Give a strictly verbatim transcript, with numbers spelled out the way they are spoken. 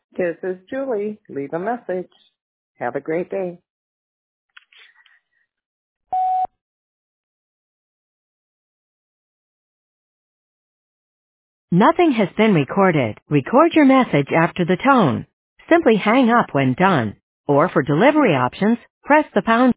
This is Julie. Leave a message. Have a great day. Nothing has been recorded. Record your message after the tone. Simply hang up when done. Or for delivery options, press the pound